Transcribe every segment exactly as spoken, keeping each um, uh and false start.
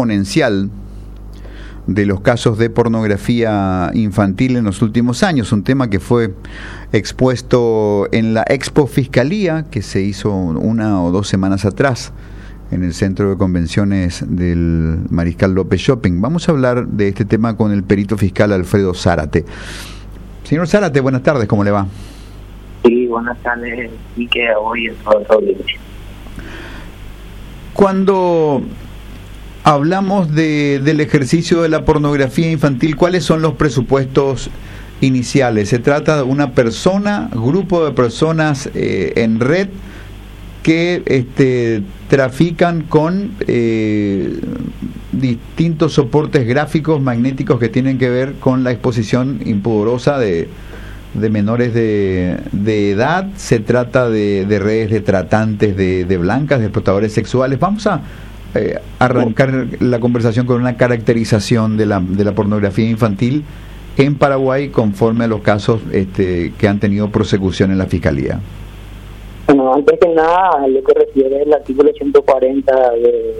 exponencial de los casos de pornografía infantil en los últimos años, un tema que fue expuesto en la Expo Fiscalía, que se hizo una o dos semanas atrás en el Centro de Convenciones del Mariscal López Shopping. Vamos a hablar de este tema con el perito fiscal Alfredo Zárate. Señor Zárate, buenas tardes, ¿cómo le va? Sí, buenas tardes, y que hoy es todo audiencia. Cuando hablamos de, del ejercicio de la pornografía infantil, ¿cuáles son los presupuestos iniciales? ¿Se trata de una persona, grupo de personas eh, en red que este, trafican con eh, distintos soportes gráficos, magnéticos que tienen que ver con la exposición impudorosa de, de menores de, de edad? ¿Se trata de, de redes de tratantes de, de blancas, de explotadores sexuales? Vamos a Eh, arrancar la conversación con una caracterización de la de la pornografía infantil en Paraguay conforme a los casos este, que han tenido prosecución en la Fiscalía. Bueno, antes que nada, lo que refiere el artículo ciento cuarenta de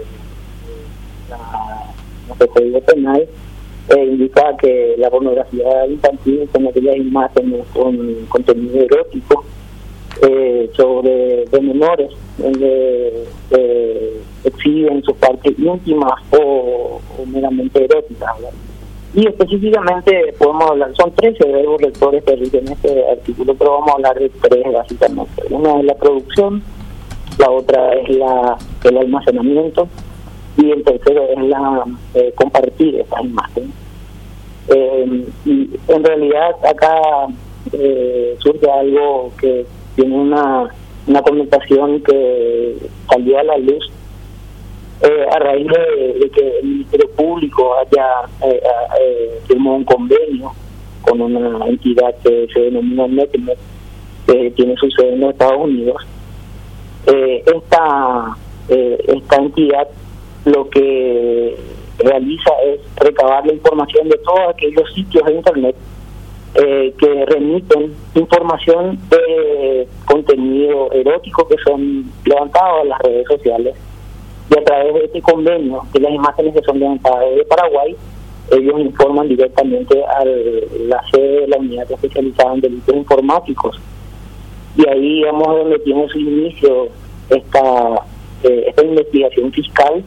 la Código Penal eh, indica que la pornografía infantil son aquellas imágenes con contenido erótico eh, sobre de menores, donde eh, exhiben sus partes íntimas o, o meramente eróticas, ¿verdad? Y específicamente podemos hablar, son trece verbos rectores que rigen este artículo, pero vamos a hablar de tres básicamente. Una es la producción, la otra es la el almacenamiento y el tercero es la eh, compartir estas imágenes. Eh, y en realidad acá eh, surge algo que tiene una, una connotación que salió a la luz Eh, a raíz de, de que el Ministerio Público haya eh, eh, firmó un convenio con una entidad que se denomina NetMed, que tiene su sede en los Estados Unidos. Eh, esta, eh, esta entidad lo que realiza es recabar la información de todos aquellos sitios de Internet eh, que remiten información de contenido erótico que son levantados en las redes sociales. Y a través de este convenio, de las imágenes que son levantadas de Paraguay, ellos informan directamente a la sede de la unidad especializada en delitos informáticos. Y ahí, digamos, donde tiene su inicio esta, eh, esta investigación fiscal,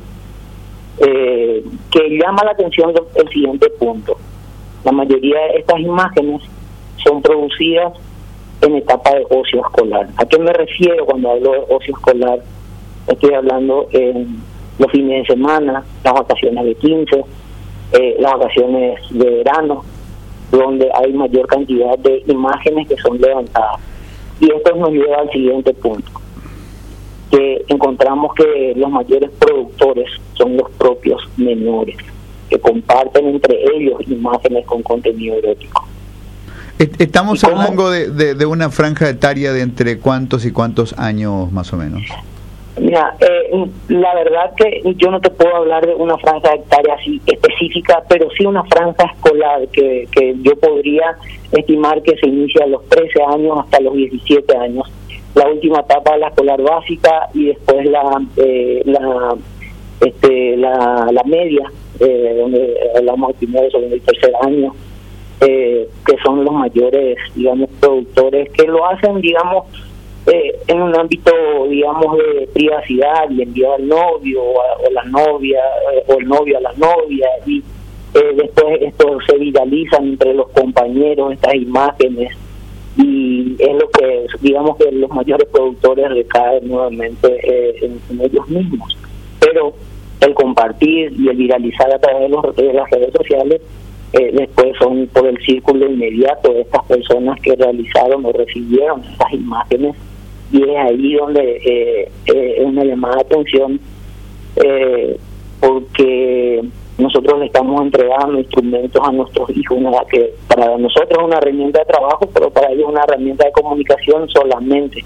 eh, que llama la atención el siguiente punto. La mayoría de estas imágenes son producidas en etapa de ocio escolar. ¿A qué me refiero cuando hablo de ocio escolar? Estoy hablando en los fines de semana, las vacaciones de quince, eh, las vacaciones de verano, donde hay mayor cantidad de imágenes que son levantadas. Y esto nos lleva al siguiente punto, que encontramos que los mayores productores son los propios menores, que comparten entre ellos imágenes con contenido erótico. Estamos hablando de, de, de una franja etaria de entre cuántos y cuántos años más o menos. Mira, eh, la verdad que yo no te puedo hablar de una franja etaria así específica, pero sí una franja escolar que, que yo podría estimar que se inicia a los trece años hasta los diecisiete años. La última etapa de la escolar básica y después la eh, la este la, la media, eh, donde hablamos del primero, segundo y tercer año, eh, que son los mayores, digamos, productores que lo hacen, digamos, Eh, en un ámbito, digamos, de privacidad y enviar al novio o, a, o la novia eh, o el novio a la novia y eh, después esto se viralizan entre los compañeros estas imágenes y es lo que, digamos, que los mayores productores recaen nuevamente eh, en, en ellos mismos. Pero el compartir y el viralizar a través de, los, de las redes sociales eh, después son por el círculo inmediato de estas personas que realizaron o recibieron estas imágenes. Y es ahí donde eh, eh, es una llamada de atención eh, porque nosotros le estamos entregando instrumentos a nuestros hijos, una que para nosotros es una herramienta de trabajo, pero para ellos es una herramienta de comunicación solamente.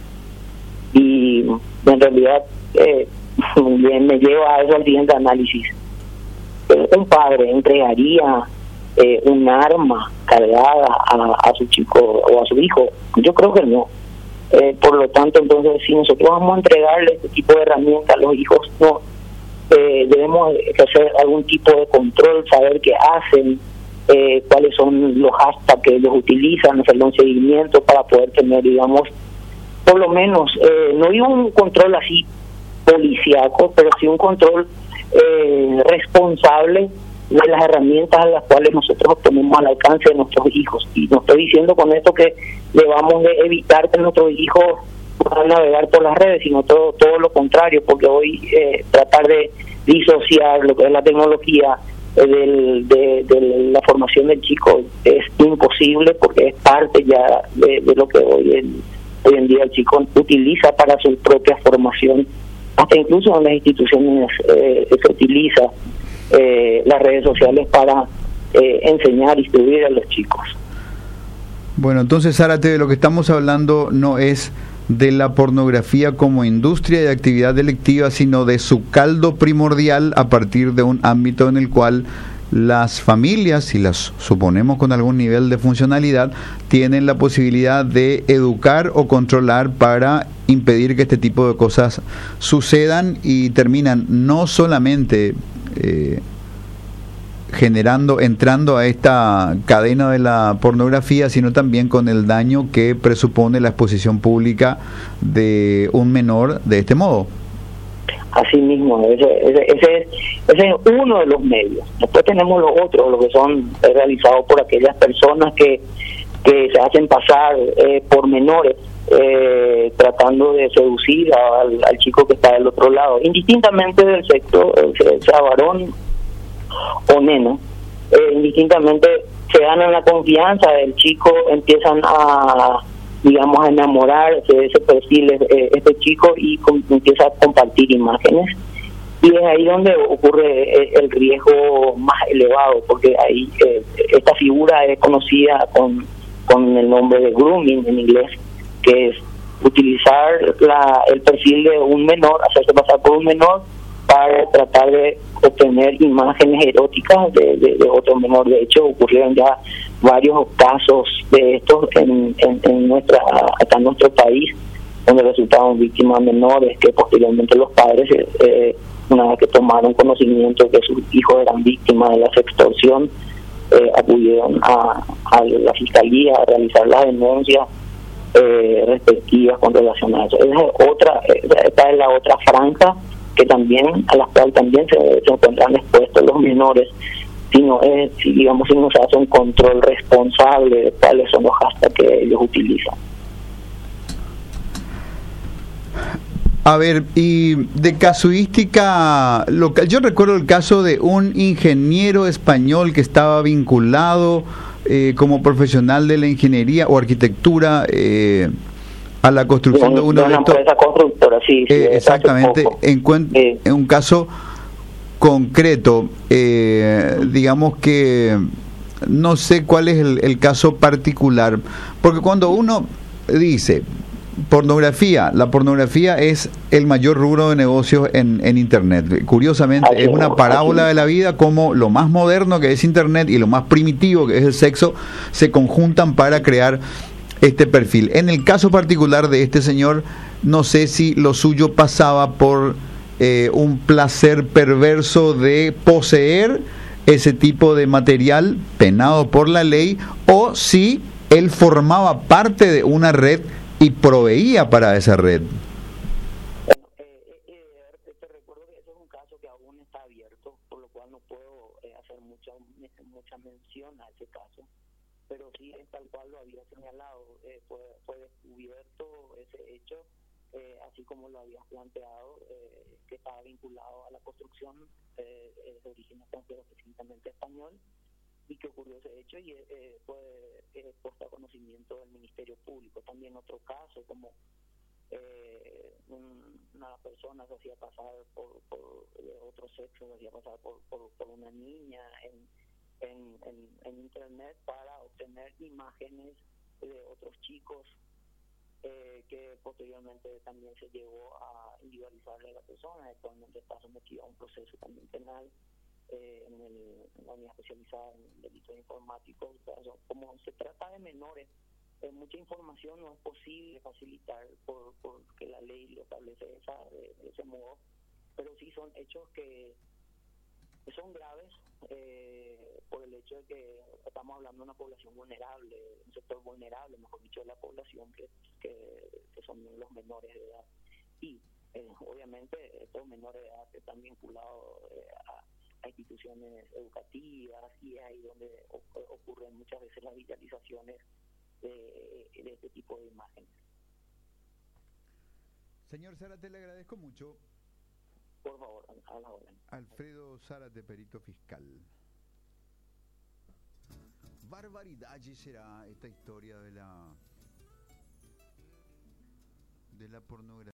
Y en realidad eh, me lleva a eso al siguiente análisis. Un padre entregaría eh, un arma cargada a, a su chico o a su hijo? Yo creo que no. Eh, por lo tanto, entonces, si nosotros vamos a entregarle este tipo de herramientas a los hijos, no eh, debemos hacer algún tipo de control, saber qué hacen, eh, cuáles son los hashtags que ellos utilizan, hacerle un seguimiento para poder tener, digamos, por lo menos, eh, no digo un control así policíaco, pero sí un control eh, responsable de las herramientas a las cuales nosotros ponemos al alcance de nuestros hijos. Y no estoy diciendo con esto que debamos de evitar que nuestros hijos puedan navegar por las redes, sino todo todo lo contrario, porque hoy eh, tratar de disociar lo que es la tecnología eh, del, de, de la formación del chico es imposible, porque es parte ya de, de lo que hoy en, hoy en día el chico utiliza para su propia formación. Hasta incluso en las instituciones eh, se utiliza eh, las redes sociales para eh, enseñar, instruir a los chicos. Bueno, entonces, Zárate, de lo que estamos hablando no es de la pornografía como industria y actividad delictiva, sino de su caldo primordial a partir de un ámbito en el cual las familias, si las suponemos con algún nivel de funcionalidad, tienen la posibilidad de educar o controlar para impedir que este tipo de cosas sucedan y terminan no solamente eh, generando, entrando a esta cadena de la pornografía, sino también con el daño que presupone la exposición pública de un menor de este modo. Así mismo, ese, ese, ese, es, ese es uno de los medios. Después tenemos los otros, los que son realizados por aquellas personas que, que se hacen pasar eh, por menores, eh, tratando de seducir al, al chico que está del otro lado, indistintamente del sexo, sea varón o nena, eh, indistintamente se ganan la confianza del chico, empiezan a, digamos, a enamorarse de ese perfil, eh, este chico, y com- empieza a compartir imágenes, y es ahí donde ocurre el, el riesgo más elevado, porque ahí eh, esta figura es conocida con, con el nombre de grooming en inglés, que es utilizar la, el perfil de un menor, hacerse pasar por un menor para tratar de obtener imágenes eróticas de, de, de otro menor. De hecho, ocurrieron ya varios casos de estos en, en, en nuestra acá en nuestro país, donde resultaron víctimas menores que posteriormente los padres, eh, una vez que tomaron conocimiento de que sus hijos eran víctimas de la sextorsión, eh, acudieron a, a la fiscalía a realizar las denuncias eh, respectivas con relación a eso. Esa es otra, esta es la otra franja que también, a la cual también se, se encuentran expuestos los menores, si no es, si digamos, si no se hace un control responsable de cuáles son los hashtags que ellos utilizan. A ver, y de casuística local, yo recuerdo el caso de un ingeniero español que estaba vinculado eh, como profesional de la ingeniería o arquitectura eh, a la construcción de, un, de una empresa constructora, sí, sí, eh, exactamente, en, cuen- sí. en un caso concreto, eh, digamos que no sé cuál es el, el caso particular, porque cuando uno dice pornografía, la pornografía es el mayor rubro de negocios en, en Internet. Curiosamente, así es una parábola de la vida, como lo más moderno que es Internet y lo más primitivo que es el sexo se conjuntan para crear este perfil. En el caso particular de este señor, no sé si lo suyo pasaba por eh, un placer perverso de poseer ese tipo de material penado por la ley, o si él formaba parte de una red y proveía para esa red. Bueno, eh, eh, te recuerdo que ese es un caso que aún está abierto, por lo cual no puedo eh, hacer mucha mucha mención a ese caso, pero sí es tal cual lo había señalado, eh, fue, fue descubierto ese hecho, eh, así como lo habías planteado, eh, que estaba vinculado a la construcción eh, de origen extranjero, específicamente español, y que ocurrió ese hecho y eh, fue eh, puesto a conocimiento del Ministerio Público. También otro caso, como eh, un, una persona se hacía pasar por, por de otro sexo, se hacía pasar por, por, por una niña en, en, en, en Internet para obtener imágenes de otros chicos, eh, que posteriormente también se llegó a individualizarle a la persona. Actualmente está sometida a un proceso también penal Eh, en, el, en la unidad especializada en delitos informáticos. O sea, como se trata de menores, eh, mucha información no es posible facilitar por porque la ley lo establece de, esa, de, de ese modo, pero sí son hechos que, que son graves eh, por el hecho de que estamos hablando de una población vulnerable, un sector vulnerable, mejor dicho, de la población que, que, que son los menores de edad. Y eh, obviamente estos menores de edad están vinculados eh, a, a instituciones educativas, y es ahí donde o, ocurren muchas veces las viralizaciones de, de este tipo de imágenes. Señor Zárate, le agradezco mucho. Por favor, a la orden. Alfredo Zárate, perito fiscal. Barbaridad será esta historia de la de la pornografía.